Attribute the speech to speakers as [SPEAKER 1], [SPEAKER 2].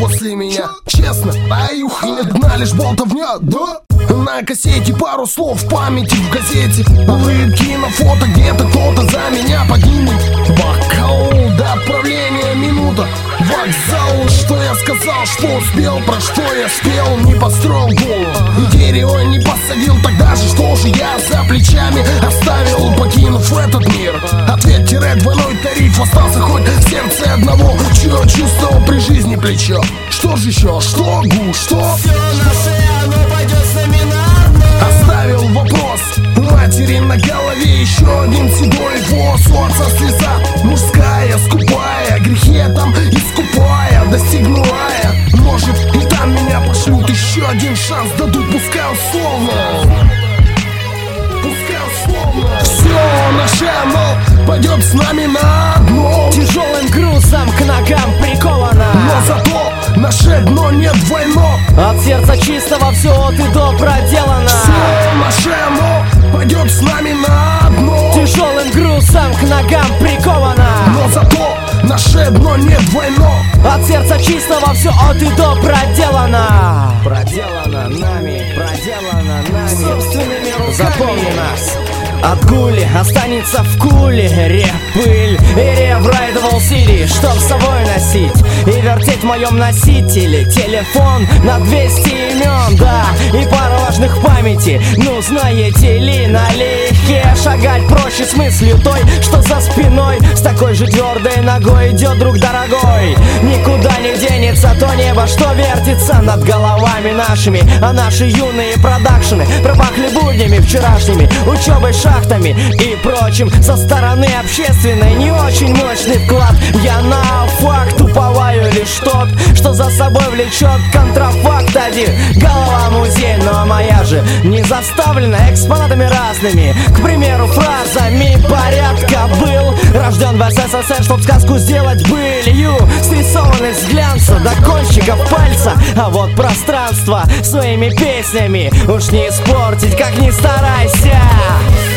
[SPEAKER 1] после меня. Честно, аюх, и не дна лишь болтовня, да? На кассете пару слов в памяти в газете. Улыбки на фото, где-то кто-то за меня погибнет. Бокал до отправления минута. Вокзал, что я сказал, что успел, про что я спел. Не построил голову, дерево не посадил. Тогда же что же я за плечами оставил, покинув этот мир? Ответ-двойной тариф остался хоть в сердце одного, чье чувствовал при жизни плечо. Что же еще? Что, что?
[SPEAKER 2] Все наше, оно пойдет с нами на дно.
[SPEAKER 1] Оставил вопрос у матери на голове, еще один седой волос. У отца слеза мужская, скупая, грехи я там искупая, достигнулая. Может и там меня пошлют, еще один шанс дадут, пускай условно. Все наше оно пойдет с нами на дно.
[SPEAKER 2] Тяжелым грузом к ногам приковано,
[SPEAKER 1] но зато наше дно не двойно.
[SPEAKER 2] От сердца чистого все от и до проделано.
[SPEAKER 1] Все наше оно пойдет с нами на дно.
[SPEAKER 2] Тяжелым грузом к ногам приковано,
[SPEAKER 1] но зато наше дно не двойно.
[SPEAKER 2] От сердца чистого все от и до проделано. Проделано нами, проделано нами собственными руками. Запомни нас. От гули останется в кулере пыль и рев Райдвол Сити, чтоб с собой носить и вертеть в моем носителе телефон на 200 имен, да, и пару важных памяти. Ну знаете ли, налегке шагать проще с мыслью той, что за спиной с такой же твердой ногой идет друг дорогой. Никуда не денется то небо, что вертится над головами нашими, а наши юные продакшены пропахли буднями вчерашними, учебой, шахтами и прочим. Со стороны общественной не очень мощный вклад. Я на факт уповаю лишь тот, что за собой влечет контрафакт один. Голова музей, но моя же не заставлена экспонатами разными. К примеру, фразами порядка был рожден в СССР, чтоб сказку сделать былью, срисованный с глянца до кончиков пальца. А вот пространство своими песнями уж не испортить, как ни старайся.